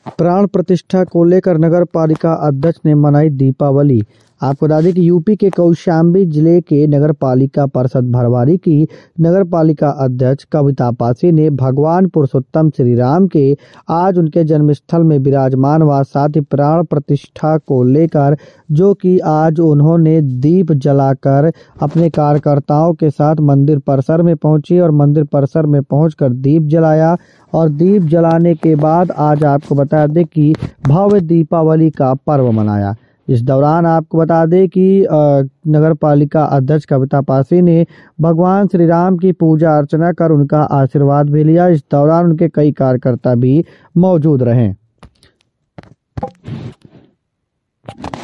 प्राण प्रतिष्ठा को लेकर नगर पालिका अध्यक्ष ने मनाई दीपावली। आपको बता दें कि यूपी के कौशाम्बी जिले के नगर पालिका परिषद भरवारी की नगर पालिका अध्यक्ष कविता पासी ने भगवान पुरुषोत्तम श्री राम के आज उनके जन्मस्थल में विराजमान व साथ ही प्राण प्रतिष्ठा को लेकर जो कि आज उन्होंने दीप जलाकर अपने कार्यकर्ताओं के साथ मंदिर परिसर में पहुंची और मंदिर परिसर में पहुंचकर दीप जलाया और दीप जलाने के बाद आज आपको बता दें कि भव्य दीपावली का पर्व मनाया। इस दौरान आपको बता दें कि नगर पालिका अध्यक्ष कविता पासी ने भगवान श्री राम की पूजा अर्चना कर उनका आशीर्वाद भी लिया। इस दौरान उनके कई कार्यकर्ता भी मौजूद रहे।